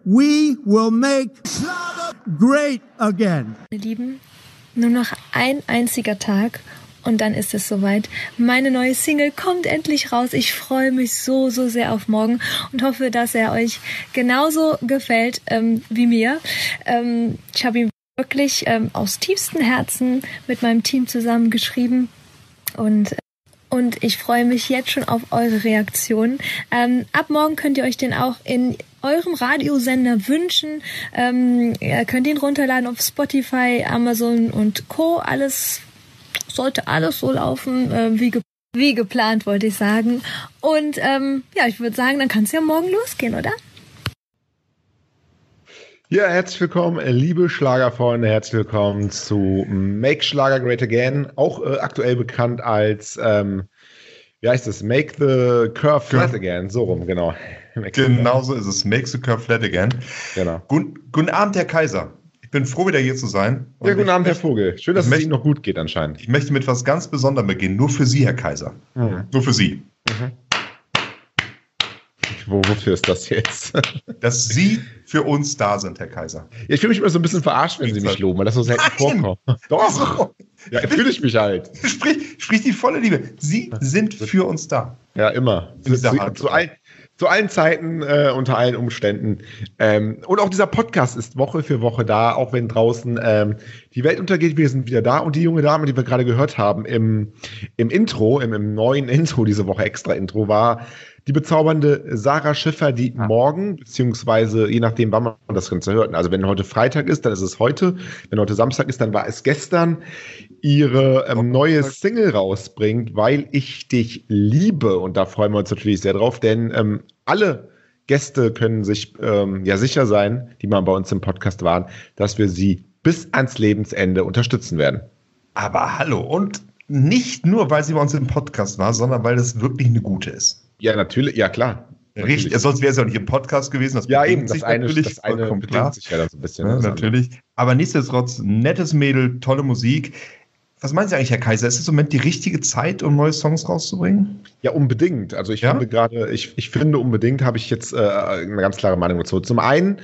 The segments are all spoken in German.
We will make great again. Meine Lieben, nur noch ein einziger Tag und dann ist es soweit. Meine neue Single kommt endlich raus. Ich freue mich so sehr auf morgen und hoffe, dass er euch genauso gefällt wie mir. Ich habe ihn wirklich aus tiefstem Herzen mit meinem Team zusammen geschrieben und ich freue mich jetzt schon auf eure Reaktionen. Ab morgen könnt ihr euch den auch in eurem Radiosender wünschen. Ihr könnt ihn runterladen auf Spotify, Amazon und Co. Sollte alles so laufen, wie geplant, wollte ich sagen. Und ich würde sagen, dann kann es ja morgen losgehen, oder? Ja, herzlich willkommen, liebe Schlagerfreunde, herzlich willkommen zu Make Schlager Great Again, auch aktuell bekannt als, wie heißt es, Make the Curve Flat Again, so rum, genau. Genau so ist es, Make the Curve Flat Again. Genau. Guten Abend, Herr Kaiser. Ich bin froh, wieder hier zu sein. Ja, guten Abend, Herr Vogel. Schön, dass es Ihnen noch gut geht anscheinend. Ich möchte mit etwas ganz Besonderem beginnen, nur für Sie, Herr Kaiser. Nur für Sie. Wofür ist das jetzt? Dass Sie für uns da sind, Herr Kaiser. Ja, ich fühle mich immer so ein bisschen verarscht, wenn Sie mich loben, weil das so selten vorkommt. Doch. So. Ja, fühle ich mich halt. Sprich die volle Liebe. Sie sind für uns da. Ja, immer. Zu allen Zeiten, unter allen Umständen. Und auch dieser Podcast ist Woche für Woche da, auch wenn draußen die Welt untergeht. Wir sind wieder da. Und die junge Dame, die wir gerade gehört haben im Intro, im neuen Intro, diese Woche Extra-Intro, war die bezaubernde Sarah Schiffer, die morgen, beziehungsweise je nachdem, wann man das Ganze hört. Also wenn heute Freitag ist, dann ist es heute. Wenn heute Samstag ist, dann war es gestern, ihre neue Single rausbringt, Weil ich dich liebe. Und da freuen wir uns natürlich sehr drauf, denn alle Gäste können sich sicher sein, die mal bei uns im Podcast waren, dass wir sie bis ans Lebensende unterstützen werden. Aber hallo, und nicht nur, weil sie bei uns im Podcast war, sondern weil es wirklich eine gute ist. Ja, natürlich, ja klar. Richtig, sonst wäre es ja auch nicht im Podcast gewesen. Das ja, eben, das eine bedingt sich ja so ein bisschen. Ja, natürlich. Aber nichtsdestotrotz, nettes Mädel, tolle Musik. Was meinen Sie eigentlich, Herr Kaiser? Ist es im Moment die richtige Zeit, um neue Songs rauszubringen? Ja, unbedingt. Also ich finde gerade, ich finde unbedingt, habe ich jetzt eine ganz klare Meinung dazu. Zum einen,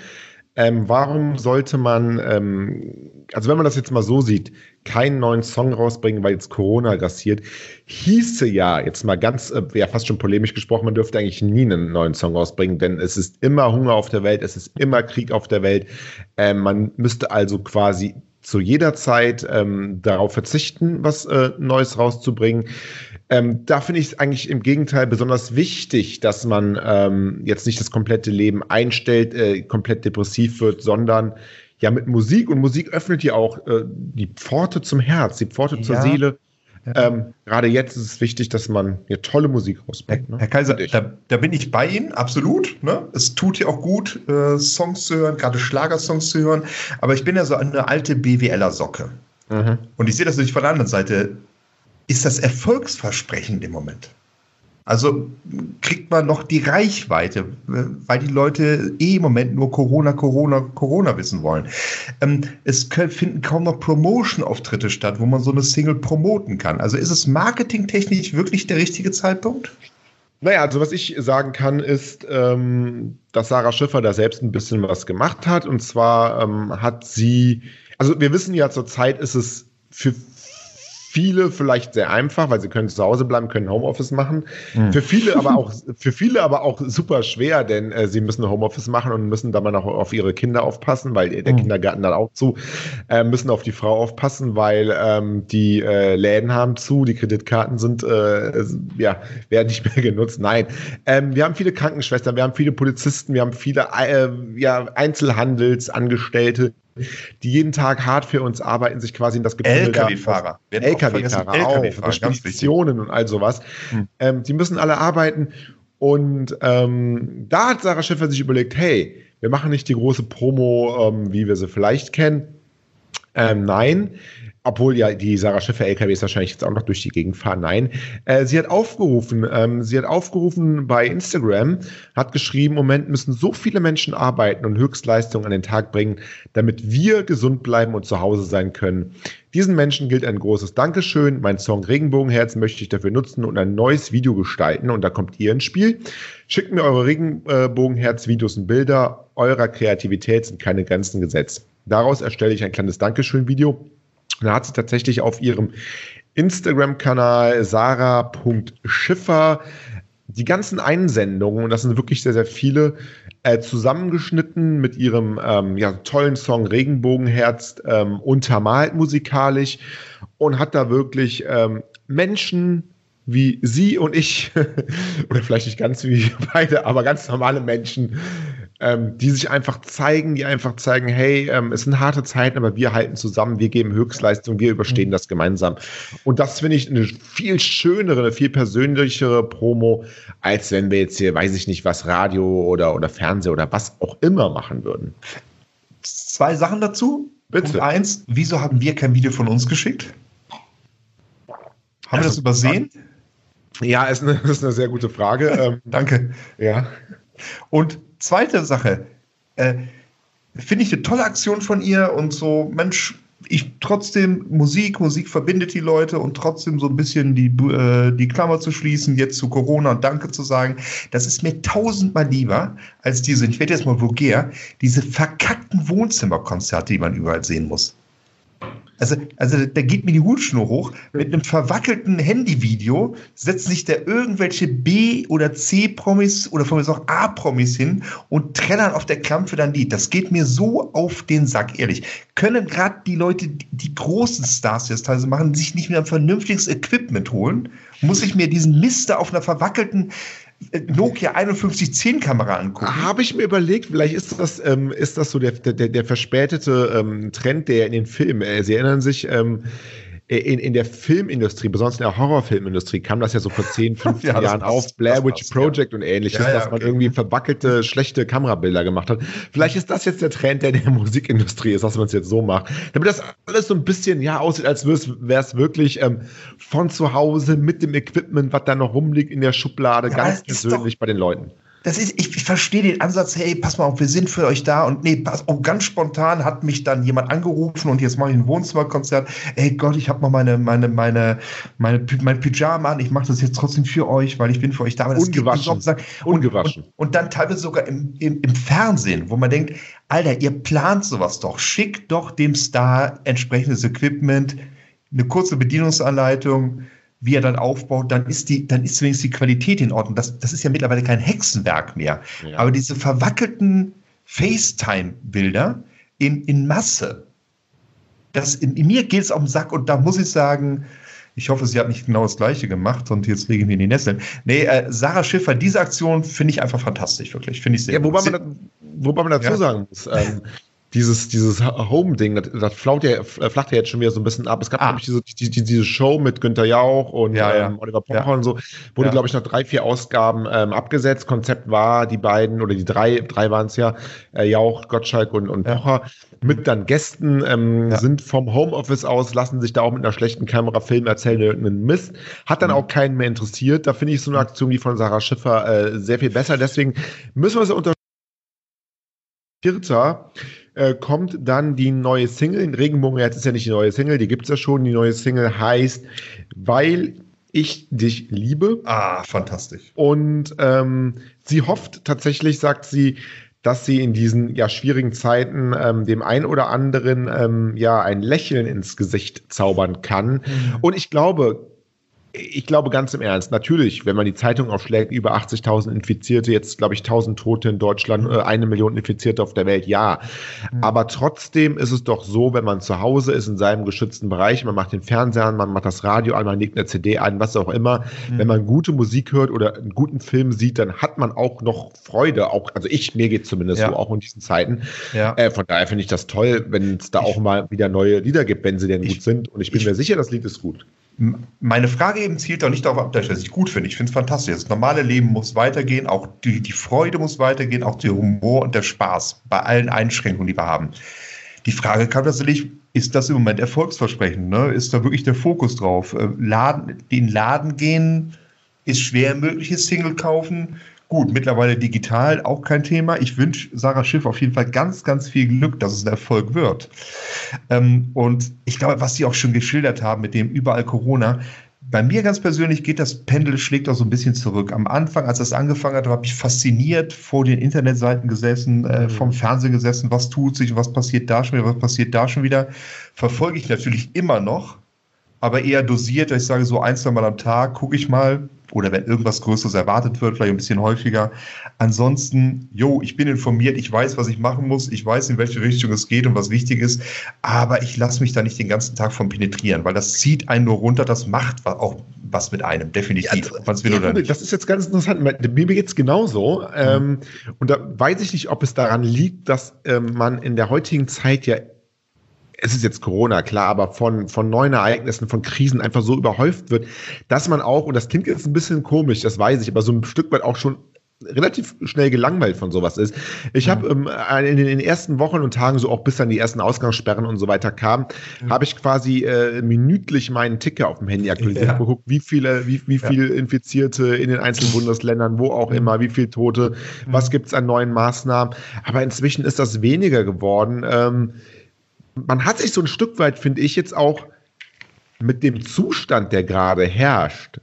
warum sollte man, also wenn man das jetzt mal so sieht, keinen neuen Song rausbringen, weil jetzt Corona grassiert, hieße ja, jetzt mal ganz, fast schon polemisch gesprochen, man dürfte eigentlich nie einen neuen Song rausbringen, denn es ist immer Hunger auf der Welt, es ist immer Krieg auf der Welt. Man müsste also quasi zu jeder Zeit darauf verzichten, was Neues rauszubringen. Da finde ich es eigentlich im Gegenteil besonders wichtig, dass man jetzt nicht das komplette Leben einstellt, komplett depressiv wird, sondern ja mit Musik. Und Musik öffnet ja auch die Pforte zum Herz, die Pforte zur Seele. Ja. Gerade jetzt ist es wichtig, dass man hier tolle Musik rausbringt. Herr Kaiser, da bin ich bei Ihnen, absolut. Ne? Es tut ja auch gut, Songs zu hören, gerade Schlagersongs zu hören. Aber ich bin ja so eine alte BWLer-Socke. Und ich sehe das natürlich von der anderen Seite. Ist das erfolgsversprechend im Moment? Also kriegt man noch die Reichweite, weil die Leute im Moment nur Corona wissen wollen. Es finden kaum noch Promotion-Auftritte statt, wo man so eine Single promoten kann. Also ist es marketingtechnisch wirklich der richtige Zeitpunkt? Naja, also was ich sagen kann, ist, dass Sarah Schiffer da selbst ein bisschen was gemacht hat. Und zwar hat sie, also wir wissen ja, zurzeit ist es für viele vielleicht sehr einfach, weil sie können zu Hause bleiben, können Homeoffice machen. Für viele aber auch super schwer, denn sie müssen Homeoffice machen und müssen dann mal noch auf ihre Kinder aufpassen, weil der Kindergarten dann auch zu, müssen auf die Frau aufpassen, weil die Läden haben zu, die Kreditkarten sind werden nicht mehr genutzt. Nein, wir haben viele Krankenschwestern, wir haben viele Polizisten, wir haben viele Einzelhandelsangestellte, die jeden Tag hart für uns arbeiten, sich quasi in das Gefühl LKW-Fahrer auch, Speditionen und all sowas. Die müssen alle arbeiten und da hat Sarah Schiffer sich überlegt, hey, wir machen nicht die große Promo, wie wir sie vielleicht kennen, Nein. Obwohl ja die Sarah Schiffer LKWs wahrscheinlich jetzt auch noch durch die Gegend fahren. Nein. Sie hat aufgerufen bei Instagram, hat geschrieben, im Moment müssen so viele Menschen arbeiten und Höchstleistungen an den Tag bringen, damit wir gesund bleiben und zu Hause sein können. Diesen Menschen gilt ein großes Dankeschön. Mein Song Regenbogenherz möchte ich dafür nutzen und ein neues Video gestalten. Und da kommt ihr ins Spiel. Schickt mir eure Regenbogenherz-Videos und Bilder. Eurer Kreativität sind keine Grenzen gesetzt. Daraus erstelle ich ein kleines Dankeschön-Video. Da hat sie tatsächlich auf ihrem Instagram-Kanal sarah.schiffer die ganzen Einsendungen, und das sind wirklich sehr, sehr viele, zusammengeschnitten mit ihrem tollen Song Regenbogenherz, untermalt musikalisch, und hat da wirklich Menschen wie sie und ich, oder vielleicht nicht ganz wie beide, aber ganz normale Menschen, die sich einfach zeigen, hey, es sind harte Zeiten, aber wir halten zusammen, wir geben Höchstleistung, wir überstehen das gemeinsam. Und das finde ich eine viel schönere, eine viel persönlichere Promo, als wenn wir jetzt hier, weiß ich nicht, was Radio oder Fernsehen oder was auch immer machen würden. 2 Sachen dazu. Bitte. Punkt 1, wieso haben wir kein Video von uns geschickt? Haben wir das übersehen? Ja, das ist eine sehr gute Frage. Danke. Ja. Und zweite Sache, finde ich eine tolle Aktion von ihr und so, Mensch, trotzdem Musik verbindet die Leute, und trotzdem so ein bisschen die Klammer zu schließen, jetzt zu Corona und Danke zu sagen, das ist mir 1000-mal lieber als ich werde jetzt mal vulgär, diese verkackten Wohnzimmerkonzerte, die man überall sehen muss. Also da geht mir die Hutschnur hoch. Mit einem verwackelten Handyvideo setzt sich da irgendwelche B- oder C-Promis oder von mir auch A-Promis hin und trällern auf der Klampfe dann Lied. Das geht mir so auf den Sack, ehrlich. Können gerade die Leute, die großen Stars, die das teilweise machen, sich nicht mehr ein vernünftiges Equipment holen? Muss ich mir diesen Mist da auf einer verwackelten Nokia 5110 Kamera angucken? Habe ich mir überlegt, vielleicht ist das so der verspätete Trend, der in den Filmen, Sie erinnern sich, in der Filmindustrie, besonders in der Horrorfilmindustrie, kam das ja so vor 10, 15 Jahren auf, Blair Witch Project und ähnliches, dass man irgendwie verwackelte, schlechte Kamerabilder gemacht hat. Vielleicht ist das jetzt der Trend, der in der Musikindustrie ist, dass man es jetzt so macht. Damit das alles so ein bisschen aussieht, als wäre es wirklich von zu Hause mit dem Equipment, was da noch rumliegt in der Schublade, ganz persönlich bei den Leuten. Ich verstehe den Ansatz, hey, pass mal auf, wir sind für euch da, und ganz spontan hat mich dann jemand angerufen und jetzt mache ich ein Wohnzimmerkonzert. Ey Gott, ich habe noch mein Pyjama an, ich mache das jetzt trotzdem für euch, weil ich bin für euch da. Ungewaschen. Und dann teilweise sogar im Fernsehen, wo man denkt, Alter, ihr plant sowas doch, schickt doch dem Star entsprechendes Equipment, eine kurze Bedienungsanleitung, wie er dann aufbaut, dann ist zumindest die Qualität in Ordnung. Das ist ja mittlerweile kein Hexenwerk mehr. Ja. Aber diese verwackelten FaceTime-Bilder in Masse, in mir geht es auf den Sack, und da muss ich sagen, ich hoffe, sie hat nicht genau das Gleiche gemacht und jetzt lege ich mir in die Nesseln. Nee, Sarah Schiffer, diese Aktion finde ich einfach fantastisch, wirklich. Finde ich sehr gut. Wobei man dazu sagen muss, dieses Home-Ding, das flacht ja jetzt schon wieder so ein bisschen ab. Es gab, glaube ich, diese Show mit Günther Jauch und Oliver Pocher und so, wurde, glaube ich, nach 3-4 Ausgaben abgesetzt. Konzept war, die beiden, oder die drei waren es ja, Jauch, Gottschalk und Pocher, mit dann Gästen, sind vom Homeoffice aus, lassen sich da auch mit einer schlechten Kamera filmen, erzählen irgendeinen Mist. Hat dann auch keinen mehr interessiert. Da finde ich so eine Aktion wie von Sarah Schiffer sehr viel besser. Deswegen müssen wir sie unterscheiden. Kommt dann die neue Single. Regenbogenherz ist ja nicht die neue Single, die gibt es ja schon. Die neue Single heißt Weil ich dich liebe. Fantastisch. Und sie hofft tatsächlich, sagt sie, dass sie in diesen schwierigen Zeiten dem einen oder anderen ein Lächeln ins Gesicht zaubern kann. Und ich glaube ganz im Ernst, natürlich, wenn man die Zeitung aufschlägt, über 80.000 Infizierte, jetzt glaube ich 1.000 Tote in Deutschland, 1 Million Infizierte auf der Welt, ja. Aber trotzdem ist es doch so, wenn man zu Hause ist, in seinem geschützten Bereich, man macht den Fernseher an, man macht das Radio an, man legt eine CD ein, was auch immer. Wenn man gute Musik hört oder einen guten Film sieht, dann hat man auch noch Freude. Mir geht es zumindest so, auch in diesen Zeiten. Ja. Von daher finde ich das toll, wenn es da auch mal wieder neue Lieder gibt, wenn sie denn gut sind. Und ich bin mir sicher, das Lied ist gut. Meine Frage eben zielt auch nicht darauf ab, dass ich das gut finde. Ich finde es fantastisch. Das normale Leben muss weitergehen, auch die Freude muss weitergehen, auch der Humor und der Spaß bei allen Einschränkungen, die wir haben. Die Frage kam tatsächlich, ist das im Moment erfolgsversprechend? Ne? Ist da wirklich der Fokus drauf? Den Laden gehen ist schwer mögliches Single kaufen. Gut, mittlerweile digital, auch kein Thema. Ich wünsche Sarah Schiff auf jeden Fall ganz, ganz viel Glück, dass es ein Erfolg wird. Und ich glaube, was Sie auch schon geschildert haben mit dem überall Corona, bei mir ganz persönlich geht das Pendel, schlägt auch so ein bisschen zurück. Am Anfang, als das angefangen hat, habe ich fasziniert vor den Internetseiten gesessen, vom Fernsehen gesessen, was tut sich, was passiert da schon wieder, was passiert da schon wieder. Verfolge ich natürlich immer noch, aber eher dosiert, dass ich sage, so 1-2 Mal am Tag gucke ich mal, oder wenn irgendwas Größeres erwartet wird, vielleicht ein bisschen häufiger. Ansonsten, ich bin informiert, ich weiß, was ich machen muss, ich weiß, in welche Richtung es geht und was wichtig ist, aber ich lasse mich da nicht den ganzen Tag von penetrieren, weil das zieht einen nur runter, das macht auch was mit einem, definitiv. Das ist jetzt ganz interessant, mir geht es genauso. Und da weiß ich nicht, ob es daran liegt, dass man in der heutigen Zeit ja, es ist jetzt Corona, klar, aber von neuen Ereignissen, von Krisen einfach so überhäuft wird, dass man auch, und das klingt jetzt ein bisschen komisch, das weiß ich, aber so ein Stück weit auch schon relativ schnell gelangweilt von sowas ist. Ich habe in den ersten Wochen und Tagen, so auch bis dann die ersten Ausgangssperren und so weiter kamen, habe ich quasi minütlich meinen Ticker auf dem Handy aktualisiert, geguckt, wie viel Infizierte in den einzelnen Bundesländern, wo auch immer, wie viele Tote, was gibt es an neuen Maßnahmen. Aber inzwischen ist das weniger geworden. Man hat sich so ein Stück weit, finde ich, jetzt auch mit dem Zustand, der gerade herrscht,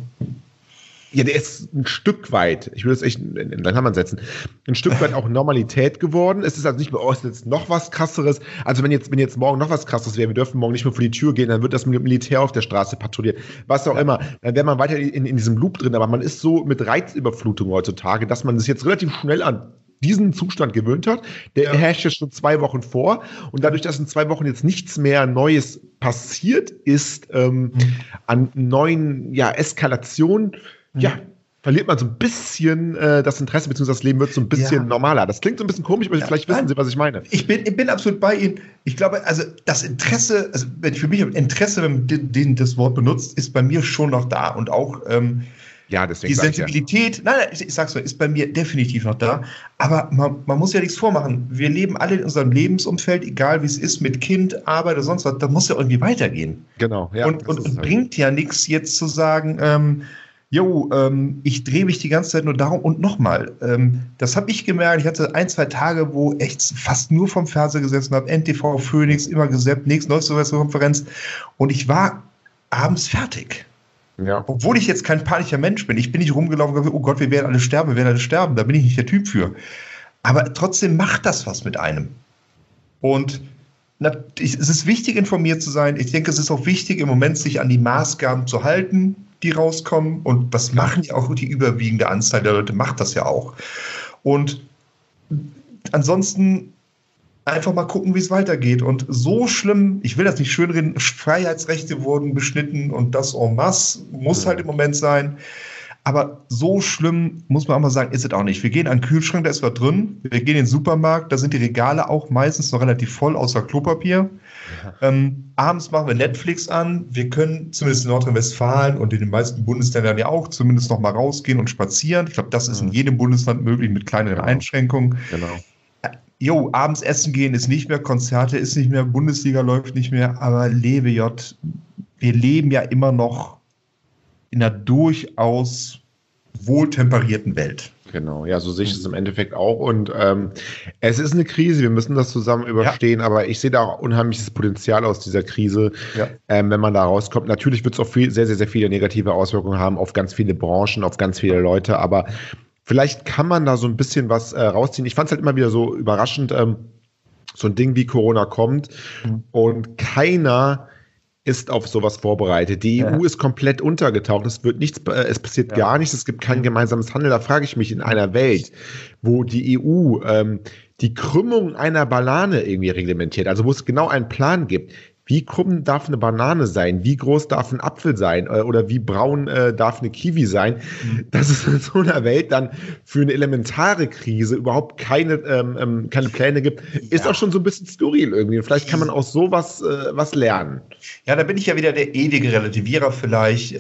ja, der ist ein Stück weit, ich will das echt in Klammern setzen, ein Stück weit auch Normalität geworden. Es ist also nicht mehr, es ist jetzt noch was Krasseres. Also wenn jetzt morgen noch was Krasseres wäre, wir dürfen morgen nicht mehr vor die Tür gehen, dann wird das Militär auf der Straße patrouillieren, was auch immer. Dann wäre man weiter in diesem Loop drin. Aber man ist so mit Reizüberflutung heutzutage, dass man sich jetzt relativ schnell an diesen Zustand gewöhnt hat. Der herrscht jetzt schon 2 Wochen vor. Und dadurch, dass in 2 Wochen jetzt nichts mehr Neues passiert ist, an neuen Eskalationen, verliert man so ein bisschen das Interesse, beziehungsweise das Leben wird so ein bisschen normaler. Das klingt so ein bisschen komisch, aber vielleicht wissen Sie, was ich meine. Ich bin absolut bei Ihnen. Ich glaube, also das Interesse, also für mich Interesse, wenn man das Wort benutzt, ist bei mir schon noch da. Und auch deswegen die Sensibilität, nein, ich sag's mal, ist bei mir definitiv noch da. Aber man muss ja nichts vormachen. Wir leben alle in unserem Lebensumfeld, egal wie es ist, mit Kind, Arbeit oder sonst was, da muss ja irgendwie weitergehen. Genau, ja. Und bringt ja nichts jetzt zu sagen, ich drehe mich die ganze Zeit nur darum. Und nochmal, das habe ich gemerkt, ich hatte 1-2 Tage, wo echt fast nur vom Fernseher gesessen habe, NTV, Phoenix, immer gesappt, nächste Konferenz. Und ich war abends fertig. Ja. Obwohl ich jetzt kein panischer Mensch bin. Ich bin nicht rumgelaufen und gesagt, oh Gott, wir werden alle sterben. Da bin ich nicht der Typ für. Aber trotzdem macht das was mit einem. Und es ist wichtig, informiert zu sein. Ich denke, es ist auch wichtig, im Moment sich an die Maßgaben zu halten, die rauskommen. Und das machen ja auch die überwiegende Anzahl der Leute, macht das ja auch. Und ansonsten einfach mal gucken, wie es weitergeht. Und so schlimm, ich will das nicht schönreden, Freiheitsrechte wurden beschnitten und das en masse muss halt im Moment sein. Aber so schlimm, muss man auch mal sagen, ist es auch nicht. Wir gehen an den Kühlschrank, da ist was drin. Wir gehen in den Supermarkt, da sind die Regale auch meistens noch relativ voll, außer Klopapier. Abends machen wir Netflix an. Wir können zumindest in Nordrhein-Westfalen und in den meisten Bundesländern ja auch zumindest noch mal rausgehen und spazieren. Ich glaube, das ist in jedem Bundesland möglich mit kleineren Einschränkungen. Genau. Abends essen gehen ist nicht mehr, Konzerte ist nicht mehr, Bundesliga läuft nicht mehr, aber wir leben ja immer noch in einer durchaus wohltemperierten Welt. Genau, ja, so sehe ich es im Endeffekt auch. Und es ist eine Krise, wir müssen das zusammen überstehen, aber ich sehe da auch unheimliches Potenzial aus dieser Krise, wenn man da rauskommt. Natürlich wird es auch sehr, sehr, sehr viele negative Auswirkungen haben auf ganz viele Branchen, auf ganz viele Leute, aber vielleicht kann man da so ein bisschen was rausziehen. Ich fand es halt immer wieder so überraschend, so ein Ding wie Corona kommt und keiner ist auf sowas vorbereitet. Die EU ist komplett untergetaucht. Es passiert gar nichts. Es gibt kein gemeinsames Handeln. Da frage ich mich, in einer Welt, wo die EU die Krümmung einer Banane irgendwie reglementiert, also wo es genau einen Plan gibt, wie krumm darf eine Banane sein? Wie groß darf ein Apfel sein? Oder wie braun darf eine Kiwi sein? Dass es in so einer Welt dann für eine elementare Krise überhaupt keine Pläne gibt, ist auch schon so ein bisschen skurril irgendwie. Und vielleicht kann man aus sowas was lernen. Ja, da bin ich ja wieder der ewige Relativierer vielleicht.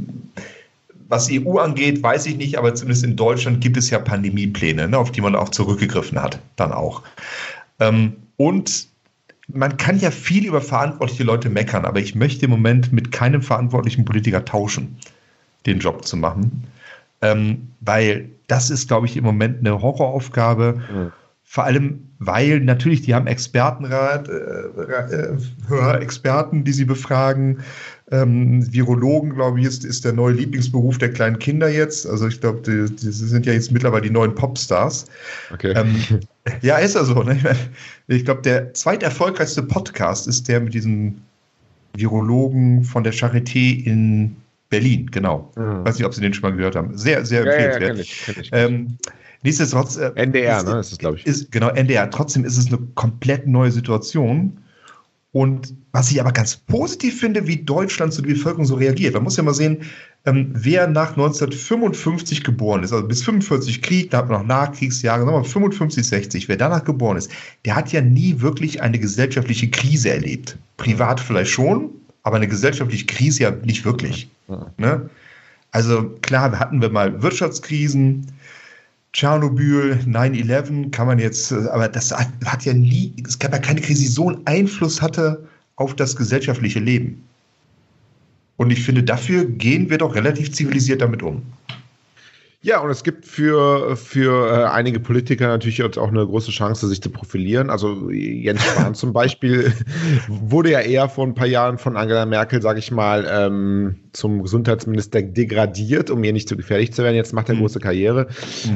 Was EU angeht, weiß ich nicht, aber zumindest in Deutschland gibt es ja Pandemiepläne, auf die man auch zurückgegriffen hat, dann auch. Und man kann ja viel über verantwortliche Leute meckern, aber ich möchte im Moment mit keinem verantwortlichen Politiker tauschen, den Job zu machen. Weil das ist, glaube ich, im Moment eine Horroraufgabe. Vor allem, weil natürlich, die haben Expertenrat, Experten, die sie befragen. Virologen, glaube ich, ist der neue Lieblingsberuf der kleinen Kinder jetzt. Also ich glaube, die sind ja jetzt mittlerweile die neuen Popstars. Okay. Ja, ist ja so. Ne? Ich glaube, der zweiterfolgreichste Podcast ist der mit diesem Virologen von der Charité in Berlin, genau. Weiß nicht, ob Sie den schon mal gehört haben. Sehr, sehr empfehlenswert. Ja, kenn ich. Nichtsdestotrotz. NDR, ne? Ist es, glaube ich. Genau, NDR. Trotzdem ist es eine komplett neue Situation. Und was ich aber ganz positiv finde, wie Deutschland zu der Bevölkerung so reagiert. Man muss ja mal sehen, wer nach 1955 geboren ist, also bis 45 Krieg, da hat man noch Nachkriegsjahre, sagen wir mal 55, 60, wer danach geboren ist, der hat ja nie wirklich eine gesellschaftliche Krise erlebt. Privat vielleicht schon, aber eine gesellschaftliche Krise ja nicht wirklich. Ne? Also klar, hatten wir mal Wirtschaftskrisen, Tschernobyl, 9/11 kann man jetzt, aber das hat ja nie, es gab ja keine Krise, die so einen Einfluss hatte auf das gesellschaftliche Leben. Und ich finde, dafür gehen wir doch relativ zivilisiert damit um. Ja, und es gibt für einige Politiker natürlich jetzt auch eine große Chance, sich zu profilieren. Also Jens Spahn zum Beispiel wurde ja eher vor ein paar Jahren von Angela Merkel, sage ich mal, zum Gesundheitsminister degradiert, um ihr nicht zu gefährlich zu werden. Jetzt macht er große Karriere.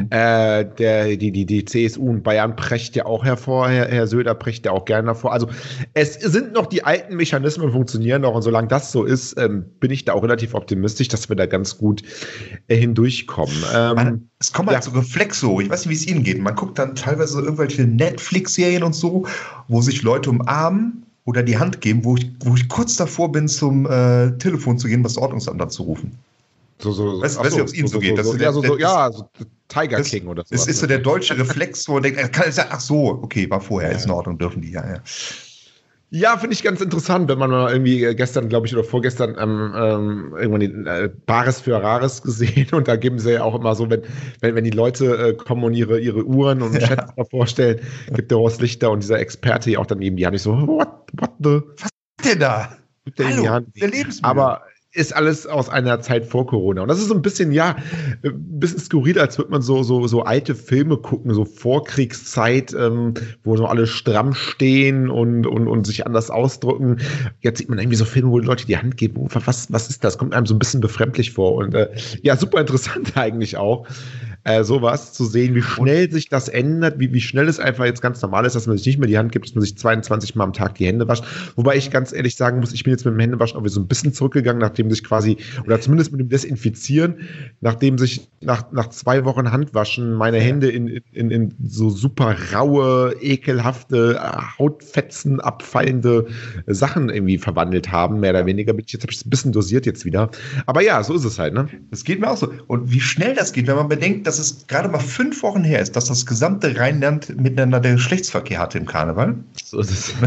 Die CSU in Bayern prescht ja auch hervor, Herr Söder prescht ja auch gerne hervor. Also es sind noch die alten Mechanismen, funktionieren noch. Und solange das so ist, bin ich da auch relativ optimistisch, dass wir da ganz gut hindurchkommen. Es kommen halt so Reflexe hoch. Ich weiß nicht, wie es Ihnen geht. Man guckt dann teilweise irgendwelche Netflix-Serien und so, wo sich Leute umarmen oder die Hand geben, wo ich kurz davor bin, zum Telefon zu gehen, das Ordnungsamt anzurufen. Weiß nicht, ob es Ihnen so geht. So Tiger King oder so. Das ist so der deutsche Reflex, wo man denkt, ach so, okay, war vorher, ist in Ordnung, dürfen die, ja. Ja, finde ich ganz interessant, wenn man mal irgendwie gestern, glaube ich, oder vorgestern irgendwann die Bares für Rares gesehen und da geben sie ja auch immer so, wenn die Leute kommen und ihre Uhren und Chats mal vorstellen, gibt der Horst Lichter und dieser Experte ja auch dann eben die Hand. Ich so, what the? Was ist denn da? Gibt der Hand? Der Lebensmittel. Aber ist alles aus einer Zeit vor Corona. Und das ist so ein bisschen, ein bisschen skurril, als würde man so alte Filme gucken, so Vorkriegszeit, wo so alle stramm stehen und sich anders ausdrücken. Jetzt sieht man irgendwie so Filme, wo die Leute die Hand geben. Was ist das? Kommt einem so ein bisschen befremdlich vor. Und super interessant eigentlich auch. Sowas zu sehen, wie schnell sich das ändert, wie schnell es einfach jetzt ganz normal ist, dass man sich nicht mehr die Hand gibt, dass man sich 22 Mal am Tag die Hände wascht. Wobei ich ganz ehrlich sagen muss, ich bin jetzt mit dem Händewaschen auch wieder so ein bisschen zurückgegangen, nachdem sich quasi, oder zumindest mit dem Desinfizieren, nachdem sich nach 2 Wochen Handwaschen meine Hände in so super raue, ekelhafte, Hautfetzen abfallende Sachen irgendwie verwandelt haben, mehr oder weniger. Jetzt habe ich es ein bisschen dosiert jetzt wieder. Aber ja, so ist es halt, ne? Das geht mir auch so. Und wie schnell das geht, wenn man bedenkt, dass es gerade mal 5 Wochen her ist, dass das gesamte Rheinland miteinander den Geschlechtsverkehr hatte im Karneval. So ist es.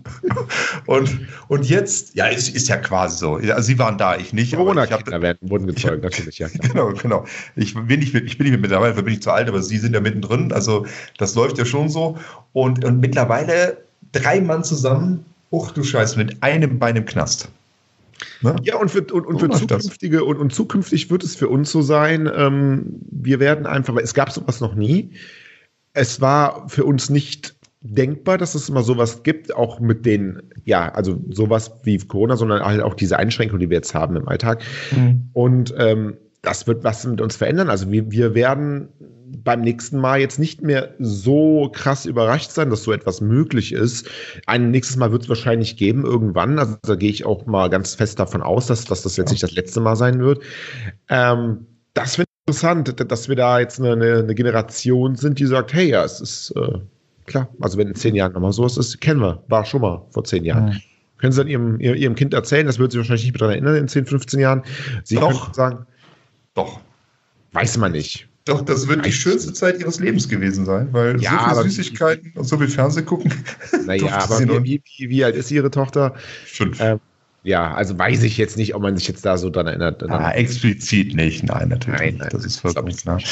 und jetzt, ja, es ist ja quasi so. Also Sie waren da, ich nicht. Corona-Kinder wurden gezeugt, natürlich, ja. Genau. Ich bin nicht mittlerweile, bin ich zu alt, aber Sie sind ja mittendrin. Also das läuft ja schon so. Und mittlerweile 3 Mann zusammen, du Scheiße, mit einem Bein im Knast. Ne? Ja, und für zukünftige und zukünftig wird es für uns so sein, wir werden einfach, weil es gab sowas noch nie. Es war für uns nicht denkbar, dass es immer sowas gibt, auch mit den, also sowas wie Corona, sondern halt auch diese Einschränkungen, die wir jetzt haben im Alltag. Und das wird was mit uns verändern. Also wir werden beim nächsten Mal jetzt nicht mehr so krass überrascht sein, dass so etwas möglich ist. Ein nächstes Mal wird es wahrscheinlich geben irgendwann. Also da gehe ich auch mal ganz fest davon aus, dass das jetzt nicht das letzte Mal sein wird. Das finde ich interessant, dass wir da jetzt eine Generation sind, die sagt, hey, ja, es ist klar. Also wenn in 10 Jahren nochmal sowas ist, kennen wir, war schon mal vor 10 Jahren. Können Sie dann Ihrem Kind erzählen, das wird sich wahrscheinlich nicht mehr daran erinnern in 10, 15 Jahren. Sie können sagen, doch. Weiß man nicht. Doch, das wird die schönste Zeit ihres Lebens gewesen sein, weil so viel Süßigkeiten und so viel Fernsehen gucken. Naja, aber wie alt ist Ihre Tochter? 5. Also weiß ich jetzt nicht, ob man sich jetzt da so dran erinnert. Explizit nicht, nein, natürlich nicht. Das ist vollkommen klar.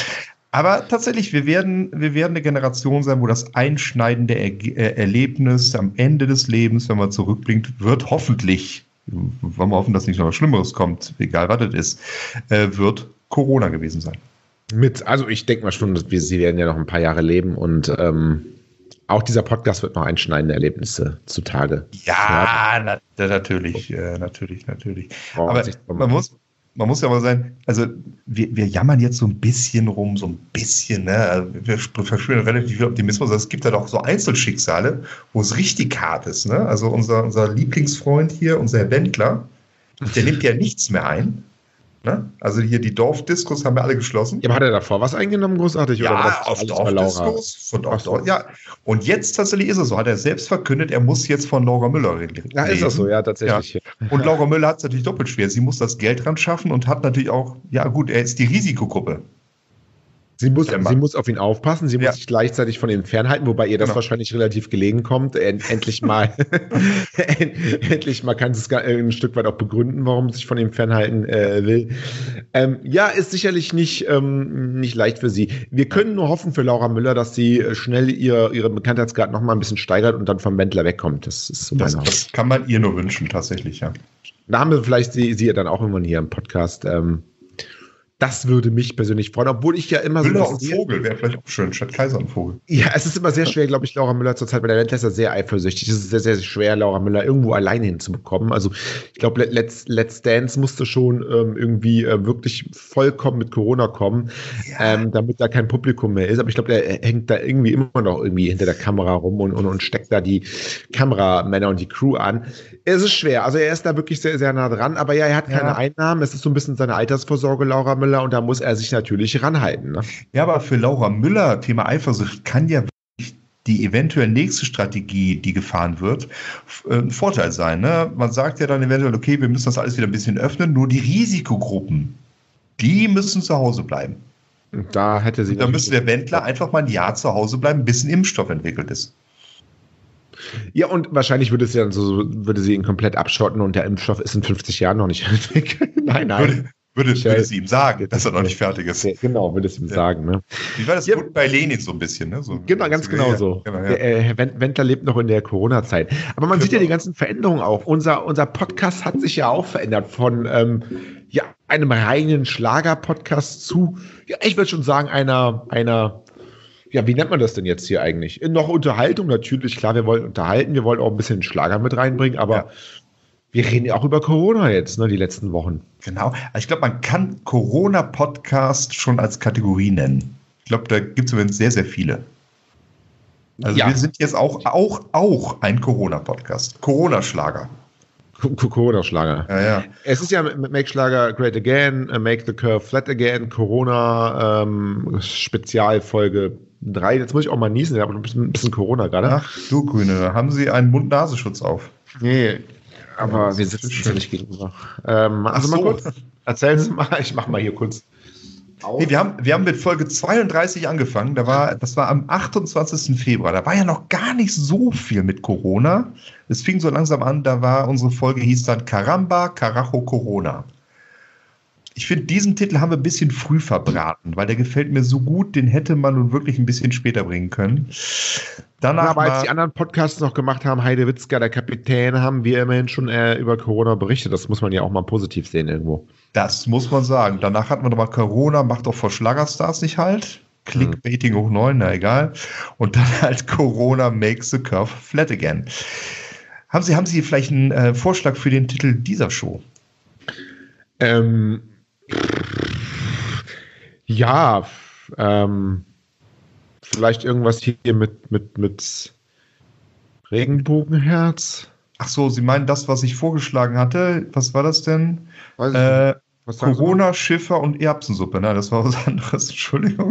Aber tatsächlich, wir werden eine Generation sein, wo das einschneidende Erlebnis am Ende des Lebens, wenn man zurückblickt, wird hoffentlich, wollen wir hoffen, dass nicht noch was Schlimmeres kommt, egal was das ist, wird Corona gewesen sein. Also ich denke mal schon, sie werden ja noch ein paar Jahre leben und auch dieser Podcast wird noch einschneidende Erlebnisse zutage. Ja, natürlich. Oh, aber man muss ja mal sagen, also wir jammern jetzt so ein bisschen, ne? Wir verspüren relativ viel Optimismus. Es gibt ja doch so Einzelschicksale, wo es richtig hart ist, ne? Also unser Lieblingsfreund hier, unser Herr Wendler, der nimmt ja nichts mehr ein. Ne? Also hier die Dorfdiskos haben wir alle geschlossen. Ja, aber hat er davor was eingenommen, großartig? Ja, oder war das auf Dorfdiskos. Ja. Und jetzt tatsächlich ist es so, hat er selbst verkündet, er muss jetzt von Laura Müller reden. Ja, ist das so, ja, tatsächlich. Ja. Und Laura Müller hat es natürlich doppelt schwer. Sie muss das Geld ran schaffen und hat natürlich auch, ja gut, er ist die Risikogruppe. Sie muss auf ihn aufpassen, sie muss sich gleichzeitig von ihm fernhalten, wobei ihr das wahrscheinlich relativ gelegen kommt. Endlich mal kann sie es ein Stück weit auch begründen, warum sie sich von ihm fernhalten will. Ist sicherlich nicht leicht für sie. Wir können nur hoffen für Laura Müller, dass sie schnell ihren Bekanntheitsgrad noch mal ein bisschen steigert und dann vom Wendler wegkommt. Das ist so das kann man ihr nur wünschen, tatsächlich, ja. Da haben wir vielleicht sie ja dann auch irgendwann hier im Podcast. Das würde mich persönlich freuen, obwohl ich ja immer Müller so... Müller und Vogel wäre vielleicht auch schön, statt Kaiser und Vogel. Ja, es ist immer sehr schwer, glaube ich, Laura Müller zurzeit, weil der Wendler ist ja sehr eifersüchtig. Es ist sehr, sehr schwer, Laura Müller irgendwo alleine hinzubekommen. Also ich glaube, Let's Dance musste schon irgendwie wirklich vollkommen mit Corona kommen, damit da kein Publikum mehr ist. Aber ich glaube, der hängt da irgendwie immer noch irgendwie hinter der Kamera rum und steckt da die Kameramänner und die Crew an. Es ist schwer. Also er ist da wirklich sehr, sehr nah dran. Aber ja, er hat keine Einnahmen. Es ist so ein bisschen seine Altersvorsorge, Laura Müller. Und da muss er sich natürlich ranhalten. Ne? Ja, aber für Laura Müller, Thema Eifersucht, kann ja wirklich die eventuell nächste Strategie, die gefahren wird, ein Vorteil sein. Ne? Man sagt ja dann eventuell, okay, wir müssen das alles wieder ein bisschen öffnen, nur die Risikogruppen, die müssen zu Hause bleiben. Da müsste der Wendler einfach mal ein Jahr zu Hause bleiben, bis ein Impfstoff entwickelt ist. Ja, und wahrscheinlich würde sie ihn komplett abschotten und der Impfstoff ist in 50 Jahren noch nicht entwickelt. Nein. Würde es ihm sagen, dass er noch nicht fertig ist. Genau, würde es ihm sagen. Ne? Wie war das gut bei Lenin so ein bisschen? Ne? So, genau, ganz genau so. Genau, ja. Herr Wendler lebt noch in der Corona-Zeit. Aber man sieht ja die ganzen Veränderungen auch. Unser Podcast hat sich ja auch verändert von einem reinen Schlager-Podcast zu, ich würde schon sagen, einer wie nennt man das denn jetzt hier eigentlich? Noch Unterhaltung natürlich, klar, wir wollen unterhalten, wir wollen auch ein bisschen Schlager mit reinbringen, aber wir reden ja auch über Corona jetzt, ne, die letzten Wochen. Genau. Also ich glaube, man kann Corona-Podcast schon als Kategorie nennen. Ich glaube, da gibt es übrigens sehr, sehr viele. Also wir sind jetzt auch ein Corona-Podcast. Corona-Schlager. Corona-Schlager. Ja. Es ist ja Make Schlager Great Again, Make the Curve Flat Again, Corona Spezialfolge 3. Jetzt muss ich auch mal niesen, ich habe ein bisschen Corona gerade. Ach du Grüne, haben Sie einen Mund-Nasenschutz auf? Nee. Aber wir sitzen ja nicht gegenüber. Mal kurz. Erzählen Sie mal, ich mache mal hier kurz. Nee, wir haben mit Folge 32 angefangen. Das war am 28. Februar. Da war ja noch gar nicht so viel mit Corona. Es fing so langsam an, unsere Folge hieß dann Caramba, Carajo, Corona. Ich finde, diesen Titel haben wir ein bisschen früh verbraten, weil der gefällt mir so gut, den hätte man nun wirklich ein bisschen später bringen können. Aber als die anderen Podcasts noch gemacht haben, Heide Witzka, der Kapitän, haben wir immerhin schon über Corona berichtet. Das muss man ja auch mal positiv sehen irgendwo. Das muss man sagen. Danach hatten wir nochmal Corona, macht auch vor Schlagerstars nicht halt. Clickbaiting hoch 9, na egal. Und dann halt Corona makes the curve flat again. Haben Sie vielleicht einen Vorschlag für den Titel dieser Show? Vielleicht irgendwas hier mit Regenbogenherz. Ach so, Sie meinen das, was ich vorgeschlagen hatte? Was war das denn? Corona, Schiffer und Erbsensuppe. Nein, das war was anderes. Entschuldigung.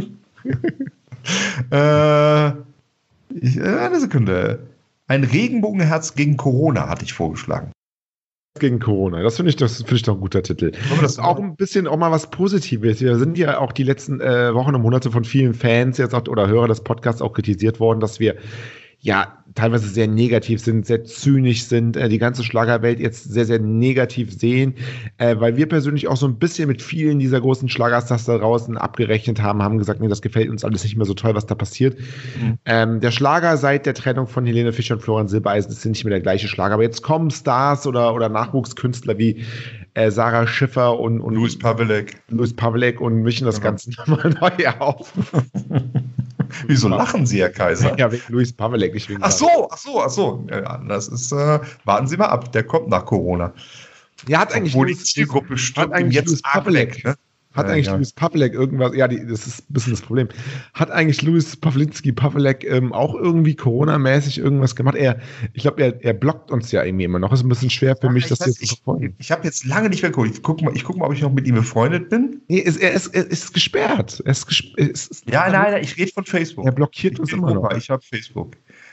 Eine Sekunde. Ein Regenbogenherz gegen Corona hatte ich vorgeschlagen. Gegen Corona. Das finde ich doch ein guter Titel. Aber das ist auch ein bisschen auch mal was Positives. Wir sind ja auch die letzten Wochen und Monate von vielen Fans jetzt auch, oder Hörer des Podcasts auch kritisiert worden, dass wir teilweise sehr negativ sind, sehr zynisch sind, die ganze Schlagerwelt jetzt sehr, sehr negativ sehen, weil wir persönlich auch so ein bisschen mit vielen dieser großen Schlagerstars da draußen abgerechnet haben gesagt, nee, das gefällt uns alles nicht mehr so toll, was da passiert. Der Schlager seit der Trennung von Helene Fischer und Florian Silbereisen ist nicht mehr der gleiche Schlager, aber jetzt kommen Stars oder Nachwuchskünstler wie Sarah Schiffer und Louis Pavelek und mischen das Ganze nochmal neu auf. Wieso lachen Sie, Herr Kaiser? Ja, wegen Louis Pavelek, nicht wegen Ach so. Ja, das ist, warten Sie mal ab, der kommt nach Corona. Ja, hat eigentlich Obwohl die Zielgruppe stimmt jetzt Louis Pavelek, ne? Hat eigentlich Louis Pavelek irgendwas, das ist ein bisschen das Problem. Hat eigentlich Louis Pavelek auch irgendwie Corona-mäßig irgendwas gemacht? Ich glaube, er blockt uns ja irgendwie immer noch. Ist ein bisschen schwer für mich, das jetzt zu verfolgen. Ich habe jetzt lange nicht mehr geguckt. Ich guck mal, ob ich noch mit ihm befreundet bin. Nee, er ist gesperrt. Nein, ich rede von Facebook. Er blockiert uns immer noch. Ich habe Facebook.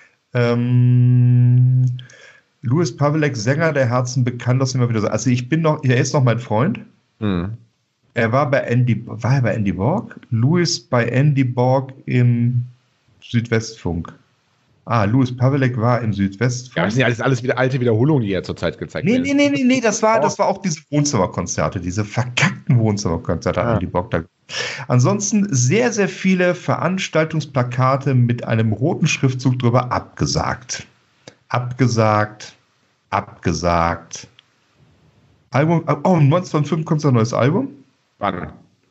Louis Pavelek, Sänger der Herzen, bekannt, das immer wieder so. Also er ist noch mein Freund. Er war bei Andy Borg? Louis bei Andy Borg im Südwestfunk. Louis Pavelek war im Südwestfunk. Ja, das sind ja alles wieder alte Wiederholungen, die er zurzeit gezeigt hat. Nee, das war auch diese Wohnzimmerkonzerte, diese verkackten Wohnzimmerkonzerte an Andy Borg. Ansonsten sehr, sehr viele Veranstaltungsplakate mit einem roten Schriftzug drüber abgesagt. Album, 1905 kommt sein neues Album. Wann?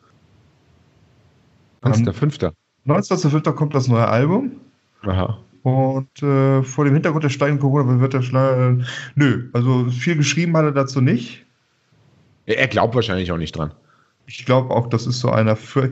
19.05. 19.05. kommt das neue Album. Aha. Und vor dem Hintergrund der steigenden Corona wird der Schlager. Also viel geschrieben hat er dazu nicht. Er glaubt wahrscheinlich auch nicht dran. Ich glaube auch, das ist so einer für.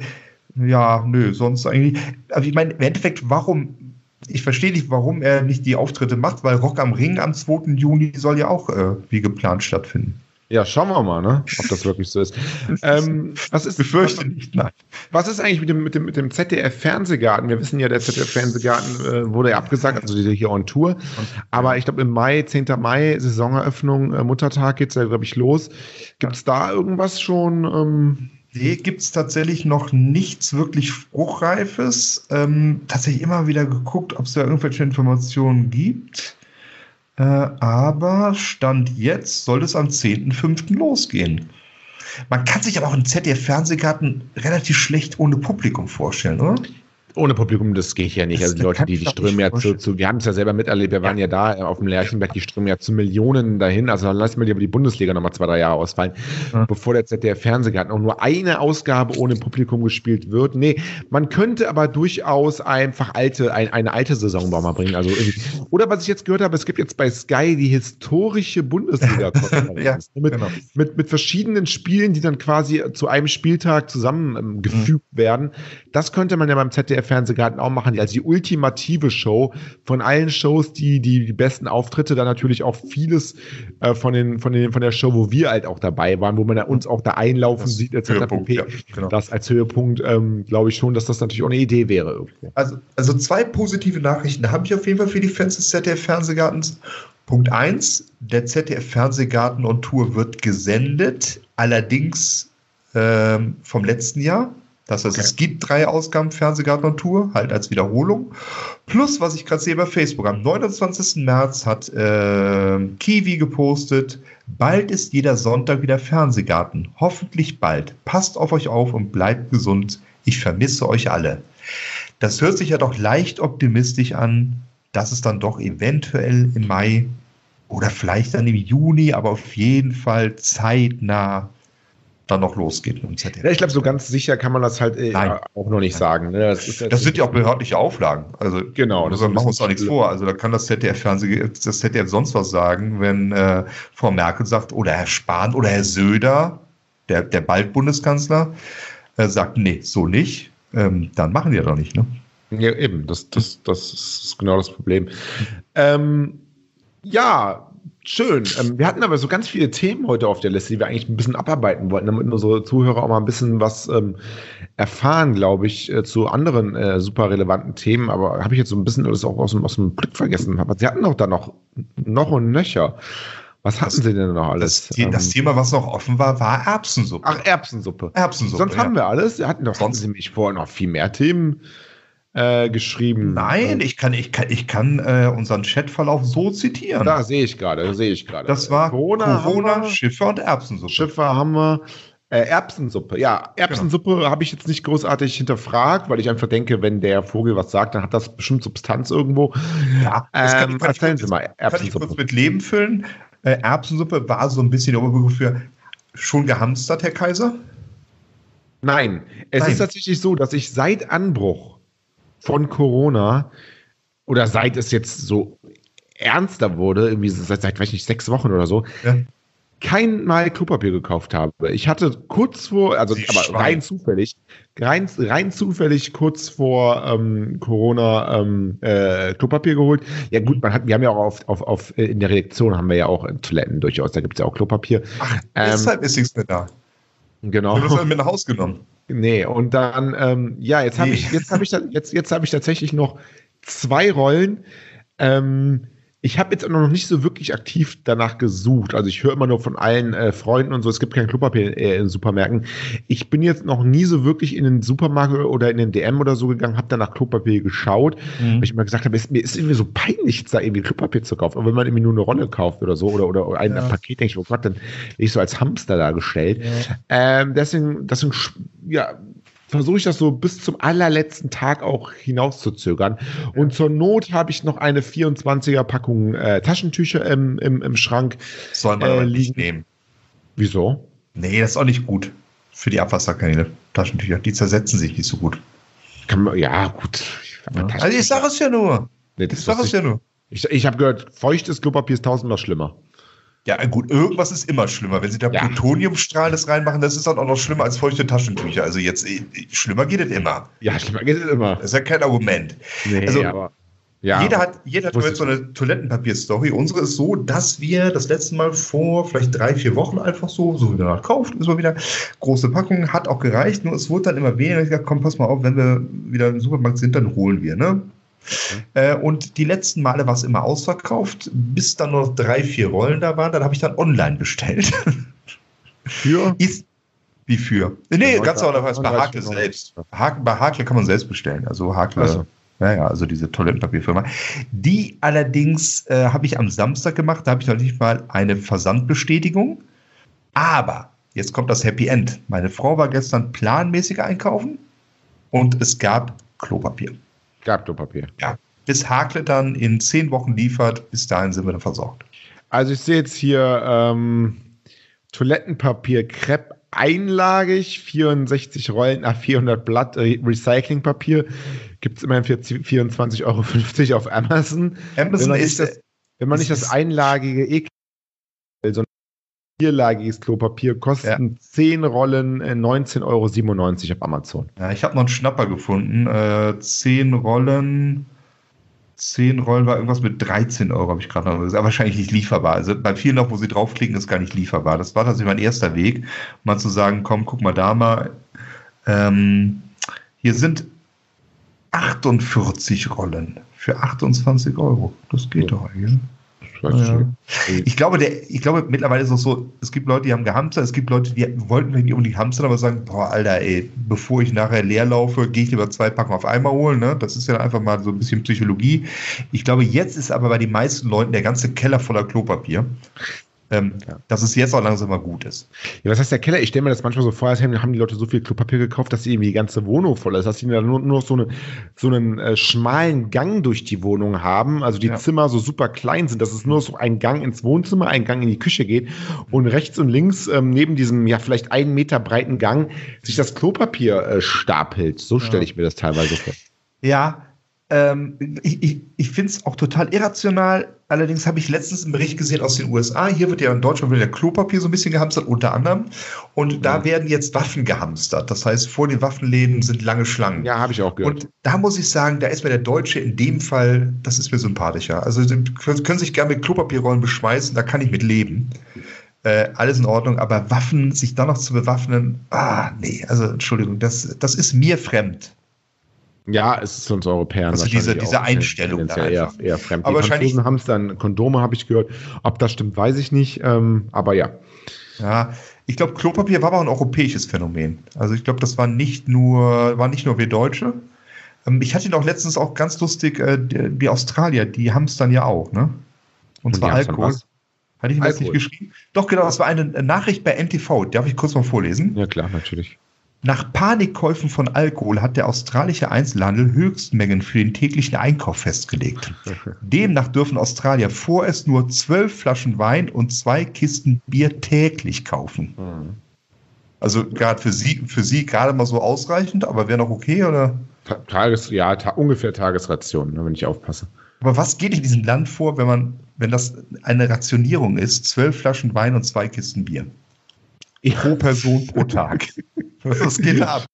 Sonst eigentlich. Aber ich meine, im Endeffekt, ich verstehe nicht, warum er nicht die Auftritte macht, weil Rock am Ring am 2. Juni soll ja auch wie geplant stattfinden. Ja, schauen wir mal, ne, ob das wirklich so ist. Befürchte nicht, nein. Was ist eigentlich mit dem ZDF-Fernsehgarten? Wir wissen ja, der ZDF-Fernsehgarten wurde ja abgesagt, also diese hier on Tour. Aber ich glaube, im Mai, 10. Mai, Saisoneröffnung, Muttertag geht's ja, glaube ich, los. Gibt es da irgendwas schon? Nee, gibt es tatsächlich noch nichts wirklich Spruchreifes. Tatsächlich immer wieder geguckt, ob es da irgendwelche Informationen gibt. Aber Stand jetzt soll es am 10.05. losgehen. Man kann sich aber auch einen ZDF-Fernsehgarten relativ schlecht ohne Publikum vorstellen, oder? Ohne Publikum, das geht ja nicht. Also die Leute, die strömen ja wir haben es ja selber miterlebt, wir waren ja da auf dem Lerchenberg, die strömen ja zu Millionen dahin. Also dann lassen wir die Bundesliga nochmal 2-3 Jahre ausfallen, bevor der ZDF-Fernsehgarten auch nur eine Ausgabe ohne Publikum gespielt wird. Nee, man könnte aber durchaus einfach eine alte Saison mal bringen. Also oder was ich jetzt gehört habe, es gibt jetzt bei Sky die historische Bundesliga-Konferenz mit verschiedenen Spielen, die dann quasi zu einem Spieltag zusammengefügt werden. Das könnte man ja beim ZDF-Fernsehgarten auch machen, also die ultimative Show von allen Shows, die besten Auftritte, dann natürlich auch vieles von der Show, wo wir halt auch dabei waren, wo man ja uns auch da einlaufen das sieht, etc. pp. Ja, genau. Das als Höhepunkt, glaube ich schon, dass das natürlich auch eine Idee wäre. Irgendwo. Also 2 positive Nachrichten habe ich auf jeden Fall für die Fans des ZDF-Fernsehgartens. Punkt 1, der ZDF-Fernsehgarten on Tour wird gesendet, allerdings vom letzten Jahr. Das heißt, es gibt 3 Ausgaben Fernsehgarten on Tour, halt als Wiederholung. Plus, was ich gerade sehe bei Facebook, am 29. März hat Kiwi gepostet, bald ist jeder Sonntag wieder Fernsehgarten. Hoffentlich bald. Passt auf euch auf und bleibt gesund. Ich vermisse euch alle. Das hört sich ja doch leicht optimistisch an, dass es dann doch eventuell im Mai oder vielleicht dann im Juni, aber auf jeden Fall zeitnah dann noch losgeht. Ja, ich glaube, so ganz sicher kann man das halt auch noch nicht sagen. Ne? Das sind ja auch behördliche Auflagen. Also genau, das machen wir uns auch nichts vor. Also da kann das ZDF sonst was sagen, wenn Frau Merkel sagt, oder Herr Spahn oder Herr Söder, der bald Bundeskanzler, sagt, nee, so nicht. Dann machen die ja doch nicht, ne? Ja, eben. Das ist genau das Problem. Schön. Wir hatten aber so ganz viele Themen heute auf der Liste, die wir eigentlich ein bisschen abarbeiten wollten, damit unsere Zuhörer auch mal ein bisschen was erfahren, glaube ich, zu anderen super relevanten Themen. Aber habe ich jetzt so ein bisschen alles auch aus dem Blick vergessen. Aber Sie hatten doch da noch und nöcher. Was hatten Sie denn noch alles? Das Thema, was noch offen war Erbsensuppe. Ach, Erbsensuppe. Sonst haben wir alles. Hatten Sie mich vorher noch viel mehr Themen geschrieben. Nein, ich kann unseren Chatverlauf so zitieren. Da sehe ich gerade. Das war Corona, Schiffe und Erbsensuppe. Schiffe haben wir. Erbsensuppe. Ja, Erbsensuppe habe ich jetzt nicht großartig hinterfragt, weil ich einfach denke, wenn der Vogel was sagt, dann hat das bestimmt Substanz irgendwo. Ja, erzählen Sie mal, Erbsensuppe. Kann ich kurz mit Leben füllen? Erbsensuppe war so ein bisschen der Oberbegriff für schon gehamstert, Herr Kaiser? Nein, es ist tatsächlich so, dass ich seit Anbruch von Corona oder seit es jetzt so ernster wurde, irgendwie seit weiß ich nicht, 6 Wochen oder so, kein Mal Klopapier gekauft habe. Ich hatte kurz vor, aber rein zufällig kurz vor Corona Klopapier geholt. Ja gut, wir haben ja auch in der Redaktion haben wir ja auch Toiletten durchaus, da gibt es ja auch Klopapier. Ach, deshalb ist nichts mehr da. Genau. Du hast das mit nach Hause genommen. Nee, und dann, jetzt habe ich tatsächlich noch 2 Rollen. Ich habe jetzt auch noch nicht so wirklich aktiv danach gesucht. Also ich höre immer nur von allen Freunden und so, es gibt kein Klopapier in Supermärkten. Ich bin jetzt noch nie so wirklich in den Supermarkt oder in den DM oder so gegangen, habe dann nach Klopapier geschaut, weil ich immer gesagt habe, mir ist irgendwie so peinlich, jetzt da irgendwie Klopapier zu kaufen. Aber wenn man irgendwie nur eine Rolle kauft oder so oder ein Paket, denke ich, oh Gott, dann bin ich so als Hamster dargestellt. Deswegen versuche ich das so bis zum allerletzten Tag auch hinauszuzögern. Und zur Not habe ich noch eine 24er Packung Taschentücher im Schrank Soll man aber nicht nehmen. Wieso? Nee, das ist auch nicht gut für die Abwasserkanäle. Taschentücher, die zersetzen sich nicht so gut. Gut. Also ich sage es ja nur. Ich habe gehört, feuchtes Klopapier ist 1000-mal schlimmer. Ja, gut, irgendwas ist immer schlimmer. Wenn Sie da Plutoniumstrahlen reinmachen, das ist dann auch noch schlimmer als feuchte Taschentücher. Also jetzt, schlimmer geht es immer. Ja, schlimmer geht es immer. Das ist ja kein Argument. Nee, also, aber... Ja, jeder hat jetzt so eine Toilettenpapier-Story. Unsere ist so, dass wir das letzte Mal vor vielleicht 3-4 Wochen einfach so wie danach kauft, ist mal wieder große Packung, hat auch gereicht, nur es wurde dann immer weniger. Ich gesagt, komm, pass mal auf, wenn wir wieder im Supermarkt sind, dann holen wir, ne? Und die letzten Male war es immer ausverkauft, bis dann nur noch 3-4 Rollen da waren. Dann habe ich dann online bestellt. Für? Wie für? Nee, ganz normal bei Hakle selbst. Bei Hakle kann man selbst bestellen. Also Hakle, also diese Toilettenpapierfirma. Die allerdings habe ich am Samstag gemacht. Da habe ich noch nicht mal eine Versandbestätigung. Aber jetzt kommt das Happy End. Meine Frau war gestern planmäßig einkaufen und es gab Klopapier. Ja, bis Hakle dann in 10 Wochen liefert, bis dahin sind wir dann versorgt. Also ich sehe jetzt hier Toilettenpapier Crepe einlagig, 64 Rollen, 400 Blatt Recyclingpapier. Gibt es immerhin für 24,50 € auf Amazon. Wenn man nicht das einlagige sondern vierlagiges Klopapier kosten 10 Rollen 19,97 € auf Amazon. Ja, ich habe noch einen Schnapper gefunden. 10 Rollen war irgendwas mit 13 €, habe ich gerade noch gesagt. Aber wahrscheinlich nicht lieferbar. Also bei vielen noch, wo sie draufklicken, ist gar nicht lieferbar. Das war tatsächlich mein erster Weg, mal zu sagen, komm, guck mal da mal. Hier sind 48 Rollen für 28 €. Das geht doch eigentlich. Ich glaube, mittlerweile ist es so, es gibt Leute, die haben gehamstert, es gibt Leute, die wollten nicht unbedingt hamstern, aber sagen, boah, Alter, ey, bevor ich nachher leer laufe, gehe ich lieber 2 Packungen auf einmal holen, ne? Das ist ja einfach mal so ein bisschen Psychologie. Ich glaube, jetzt ist aber bei den meisten Leuten der ganze Keller voller Klopapier. Dass es jetzt auch langsam mal gut ist. Ja, was heißt der Keller? Ich stelle mir das manchmal so vor, als haben die Leute so viel Klopapier gekauft, dass sie irgendwie die ganze Wohnung voll ist, dass sie nur noch so einen schmalen Gang durch die Wohnung haben, also die Zimmer so super klein sind, dass es nur so ein Gang ins Wohnzimmer, ein Gang in die Küche geht und rechts und links neben diesem vielleicht 1 Meter breiten Gang sich das Klopapier stapelt. So stelle ich mir das teilweise vor. Ja, ich finde es auch total irrational. Allerdings habe ich letztens einen Bericht gesehen aus den USA. Hier wird ja in Deutschland wieder Klopapier so ein bisschen gehamstert, unter anderem. Und da werden jetzt Waffen gehamstert. Das heißt, vor den Waffenläden sind lange Schlangen. Ja, habe ich auch gehört. Und da muss ich sagen, da ist mir der Deutsche in dem Fall, das ist mir sympathischer. Also sie können sich gerne mit Klopapierrollen beschmeißen, da kann ich mit leben. Alles in Ordnung, aber Waffen, sich dann noch zu bewaffnen, nee, also Entschuldigung, das ist mir fremd. Ja, es ist uns Europäern. Also diese Einstellung da eher fremd. Aber die Franzosen haben es dann, Kondome habe ich gehört. Ob das stimmt, weiß ich nicht. Aber ja. Ja, ich glaube, Klopapier war aber ein europäisches Phänomen. Also ich glaube, das war nicht nur wir Deutsche. Ich hatte ihn auch letztens auch ganz lustig, die Australier, die haben es dann ja auch, ne? Und zwar Alkohol. Hatte ich ihm das nicht geschrieben? Doch, genau, das war eine Nachricht bei NTV. Darf ich kurz mal vorlesen? Ja, klar, natürlich. Nach Panikkäufen von Alkohol hat der australische Einzelhandel Höchstmengen für den täglichen Einkauf festgelegt. Demnach dürfen Australier vorerst nur 12 Flaschen Wein und 2 Kisten Bier täglich kaufen. Also gerade für Sie gerade mal so ausreichend, aber wäre noch okay, oder? Ungefähr Tagesration, wenn ich aufpasse. Aber was geht in diesem Land vor, wenn das eine Rationierung ist? 12 Flaschen Wein und 2 Kisten Bier. Pro Person pro Tag. Was geht da ab?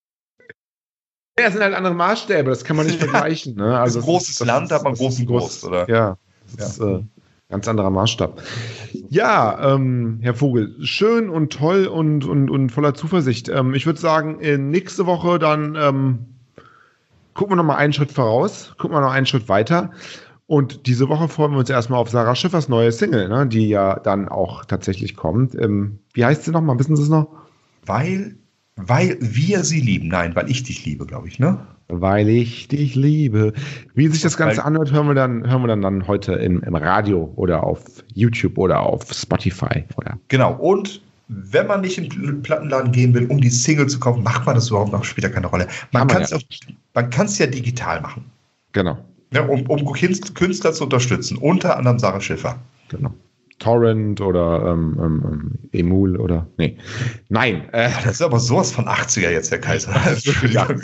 Ja, das sind halt andere Maßstäbe, das kann man nicht vergleichen. Ne? Also ein großes Land hat man großen Durst, oder? Ja, das ist ganz anderer Maßstab. Ja, Herr Vogel, schön und toll und voller Zuversicht. Ich würde sagen, nächste Woche dann gucken wir noch mal einen Schritt voraus, gucken wir noch einen Schritt weiter. Und diese Woche freuen wir uns erstmal auf Sarah Schiffers neue Single, ne, die ja dann auch tatsächlich kommt. Wie heißt sie nochmal? Wissen Sie es noch? Weil wir sie lieben. Nein, weil ich dich liebe, glaube ich, ne? Weil ich dich liebe. Wie sich das Ganze anhört, hören wir dann heute im Radio oder auf YouTube oder auf Spotify. Oder? Genau. Und wenn man nicht in den Plattenladen gehen will, um die Single zu kaufen, macht man das überhaupt noch später keine Rolle. Man kann es ja digital machen. Genau. Ja, um Künstler zu unterstützen, unter anderem Sarah Schiffer. Genau. Torrent oder Emul oder. Nee. Nein. Das ist aber sowas von 80er jetzt, Herr Kaiser. Das ist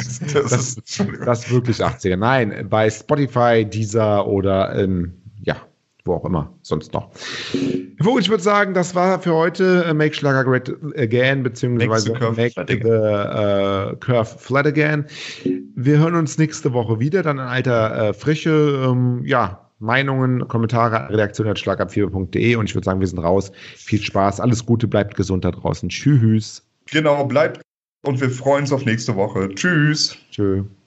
wirklich 80er. Nein, bei Spotify, Deezer oder wo auch immer sonst noch. Herr Vogel, ich würde sagen, das war für heute Make Schlager Great Again, beziehungsweise Make the Curve Flat Again. Wir hören uns nächste Woche wieder, dann in alter Frische. Meinungen, Kommentare, redaktion@schlagabfieber.de und ich würde sagen, wir sind raus. Viel Spaß, alles Gute, bleibt gesund da draußen. Tschüss. Genau, bleibt und wir freuen uns auf nächste Woche. Tschüss. Tschüss.